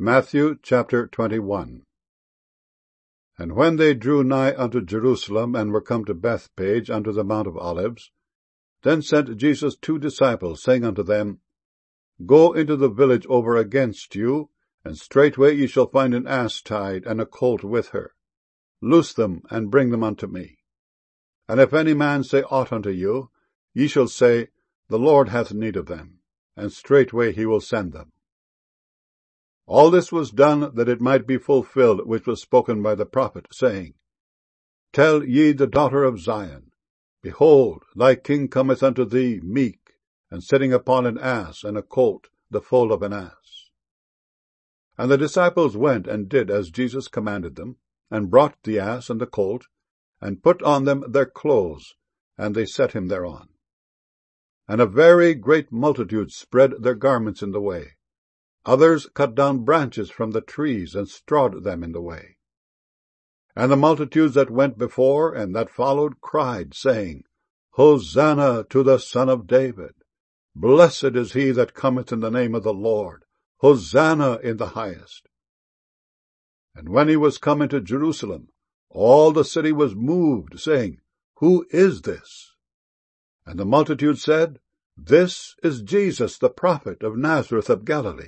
Matthew chapter 21. And when they drew nigh unto Jerusalem, and were come to Bethpage unto the Mount of Olives, then sent Jesus 2 disciples, saying unto them, Go into the village over against you, and straightway ye shall find an ass tied, and a colt with her. Loose them, and bring them unto me. And if any man say aught unto you, ye shall say, The Lord hath need of them, and straightway he will send them. All this was done that it might be fulfilled which was spoken by the prophet, saying, Tell ye the daughter of Zion, Behold, thy king cometh unto thee meek, and sitting upon an ass, and a colt, the foal of an ass. And the disciples went and did as Jesus commanded them, and brought the ass and the colt, and put on them their clothes, and they set him thereon. And a very great multitude spread their garments in the way. Others cut down branches from the trees, and strawed them in the way. And the multitudes that went before and that followed cried, saying, Hosanna to the Son of David! Blessed is he that cometh in the name of the Lord! Hosanna in the highest! And when he was come into Jerusalem, all the city was moved, saying, Who is this? And the multitude said, This is Jesus the prophet of Nazareth of Galilee.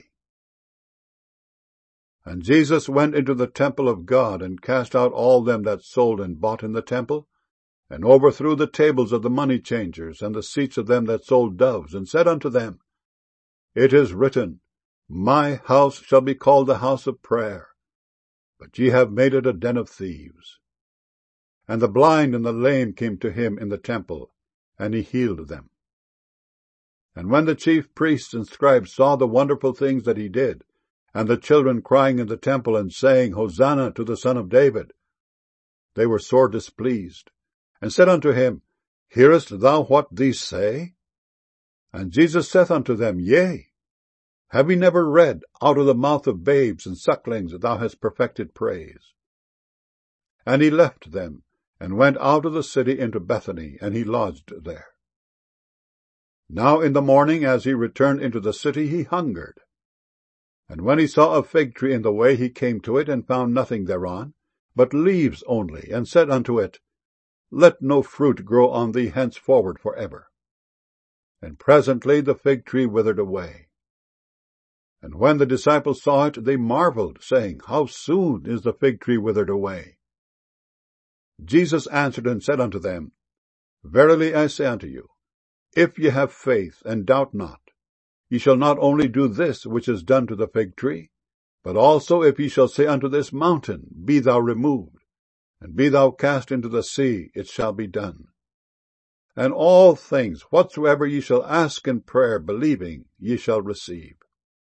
And Jesus went into the temple of God, and cast out all them that sold and bought in the temple, and overthrew the tables of the money changers, and the seats of them that sold doves, and said unto them, It is written, My house shall be called the house of prayer, but ye have made it a den of thieves. And the blind and the lame came to him in the temple, and he healed them. And when the chief priests and scribes saw the wonderful things that he did, and the children crying in the temple and saying, Hosanna to the Son of David, they were sore displeased, and said unto him, Hearest thou what these say? And Jesus saith unto them, Yea. Have ye never read, Out of the mouth of babes and sucklings thou hast perfected praise? And he left them, and went out of the city into Bethany, and he lodged there. Now in the morning, as he returned into the city, he hungered. And when he saw a fig tree in the way, he came to it, and found nothing thereon, but leaves only, and said unto it, Let no fruit grow on thee henceforward for ever. And presently the fig tree withered away. And when the disciples saw it, they marveled, saying, How soon is the fig tree withered away? Jesus answered and said unto them, Verily I say unto you, if ye have faith, and doubt not, ye shall not only do this which is done to the fig tree, but also if ye shall say unto this mountain, Be thou removed, and be thou cast into the sea, it shall be done. And all things whatsoever ye shall ask in prayer, believing, ye shall receive.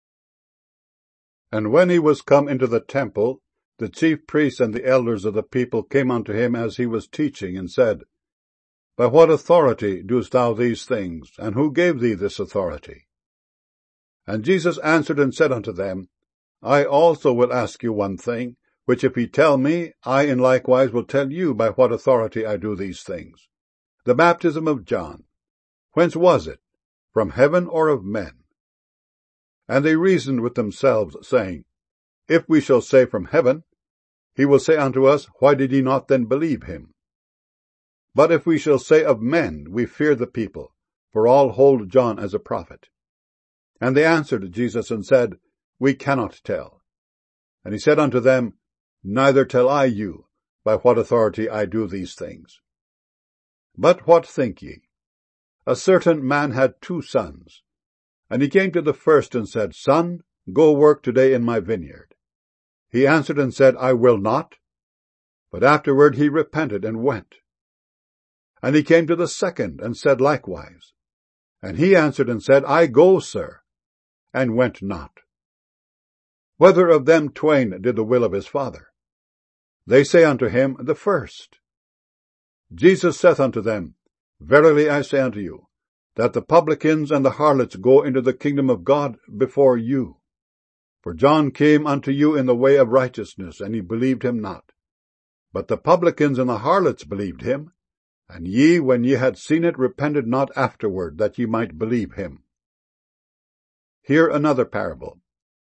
And when he was come into the temple, the chief priests and the elders of the people came unto him as he was teaching, and said, By what authority doest thou these things, and who gave thee this authority? And Jesus answered and said unto them, I also will ask you one thing, which if ye tell me, I in likewise will tell you by what authority I do these things. The baptism of John, whence was it? From heaven or of men? And they reasoned with themselves, saying, If we shall say from heaven, he will say unto us, Why did ye not then believe him? But if we shall say of men, we fear the people, for all hold John as a prophet. And they answered Jesus and said, We cannot tell. And he said unto them, Neither tell I you, by what authority I do these things. But what think ye? A certain man had 2 sons. And he came to the first and said, Son, go work today in my vineyard. He answered and said, I will not. But afterward he repented and went. And he came to the second and said likewise. And he answered and said, I go, sir, and went not. Whether of them twain did the will of his father? They say unto him, The first. Jesus saith unto them, Verily I say unto you, that the publicans and the harlots go into the kingdom of God before you. For John came unto you in the way of righteousness, and ye believed him not. But the publicans and the harlots believed him, and ye, when ye had seen it, repented not afterward, that ye might believe him. Hear another parable.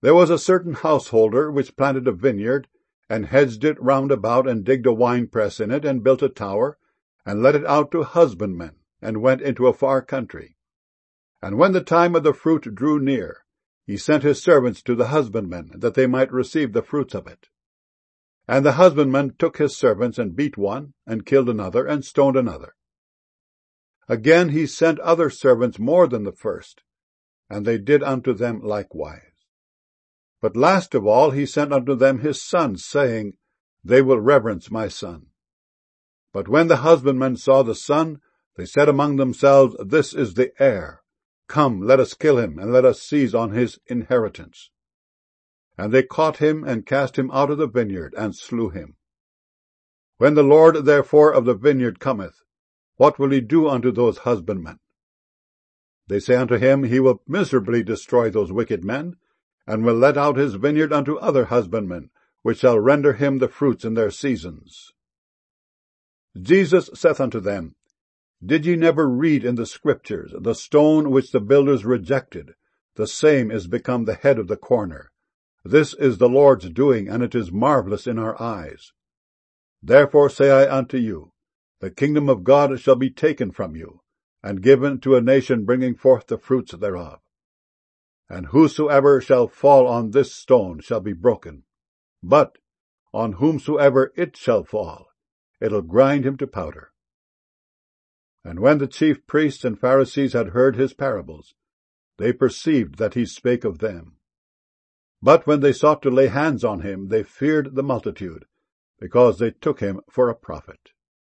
There was a certain householder which planted a vineyard, and hedged it round about, and digged a winepress in it, and built a tower, and let it out to husbandmen, and went into a far country. And when the time of the fruit drew near, he sent his servants to the husbandmen, that they might receive the fruits of it. And the husbandman took his servants, and beat one, and killed another, and stoned another. Again he sent other servants more than the first, and they did unto them likewise. But last of all he sent unto them his sons, saying, They will reverence my son. But when the husbandmen saw the son, they said among themselves, This is the heir. Come, let us kill him, and let us seize on his inheritance. And they caught him, and cast him out of the vineyard, and slew him. When the Lord therefore of the vineyard cometh, what will he do unto those husbandmen? They say unto him, He will miserably destroy those wicked men, and will let out his vineyard unto other husbandmen, which shall render him the fruits in their seasons. Jesus saith unto them, Did ye never read in the Scriptures, the stone which the builders rejected, the same is become the head of the corner? This is the Lord's doing, and it is marvelous in our eyes. Therefore say I unto you, the kingdom of God shall be taken from you, and given to a nation bringing forth the fruits thereof. And whosoever shall fall on this stone shall be broken, but on whomsoever it shall fall, it'll grind him to powder. And when the chief priests and Pharisees had heard his parables, they perceived that he spake of them. But when they sought to lay hands on him, they feared the multitude, because they took him for a prophet.